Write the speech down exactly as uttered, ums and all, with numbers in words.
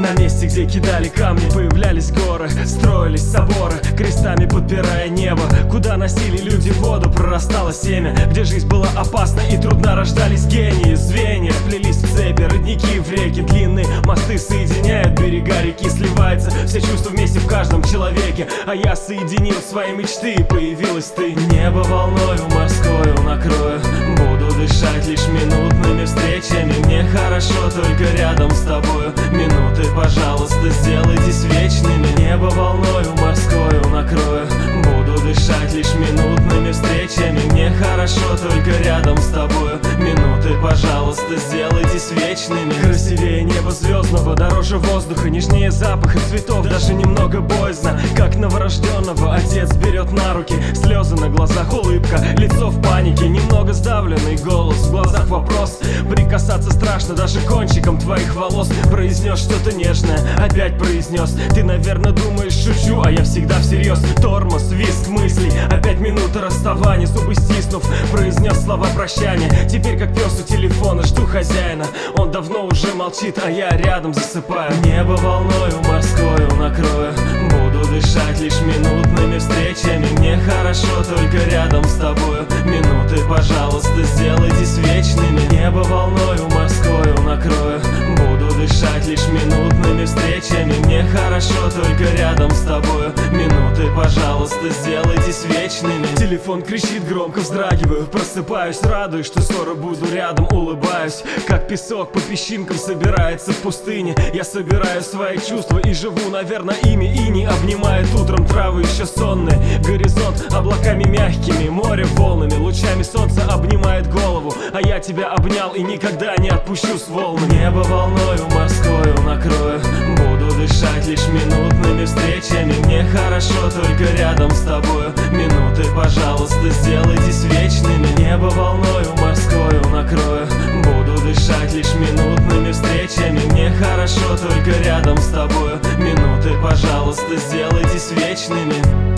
На месте, где кидали камни, появлялись горы, строились соборы, крестами подпирая небо. Куда носили люди воду, прорастало семя. Где жизнь была опасна и трудна, рождались гении. Звенья вплелись в цепи, родники в реки. Длинные мосты соединяют берега реки. Сливается все чувства вместе в каждом человеке. А я соединил свои мечты, и появилась ты. Небо волною морскою накрою, буду дышать лишь минутными встречами. Мне хорошо только рядом с тобою. Минуты, пожалуйста, сделайтесь вечными. Небо волною морскою накрою, буду дышать лишь минутными встречами. Мне хорошо только рядом с тобою. Минуты, пожалуйста, сделайтесь вечными. Красивее неба звездного, дороже воздуха, нежнее запаха цветов. Даже немного боязно, как новорожденного отец берет на руки. Слезы на глазах, улыбка, лицо в панике. Немного сдавленный голос, в глазах вопрос. Прикасаться страшно даже кончиком твоих волос. Произнес что-то нежное, опять произнес. Ты, наверное, думаешь, шучу, а я всегда всерьез. Тормоз, визг мыслей, опять минута расставания. Зубы стиснув, произнес слова прощания. Теперь как пес у телефона, жду хозяина. Он давно уже молчит, а я рядом засыпаю. Небо волною морскою накрою, буду дышать лишь минутными встречами. Мне хорошо только рядом с тобою. Минуты, пожалуйста, сделайтесь вечными. Небо волною морскою накрою, буду дышать лишь минутными встречами. Мне хорошо только рядом с тобою. Минуты, пожалуйста, сделайтесь вечными. Телефон кричит громко, вздрагиваю, просыпаюсь, радуюсь, что скоро буду рядом, улыбаюсь. Как песок по песчинкам собирается в пустыне. Я собираю свои чувства и живу, наверное, ими. Ини обнимает утром травы еще сонные. Горизонт облаками мягкими, море волнами, лучами солнца обнимает голову. А я тебя обнял и никогда не отпущу с волн. Небо волною морскою накрою, буду дышать лишь минутными встречами. Мне хорошо только рядом с тобою. Минуты, пожалуйста, сделайтесь вечными. Небо волною морскою накрою, буду дышать лишь минутными встречами. Мне хорошо только рядом с тобою. Минуты, пожалуйста, сделайтесь вечными.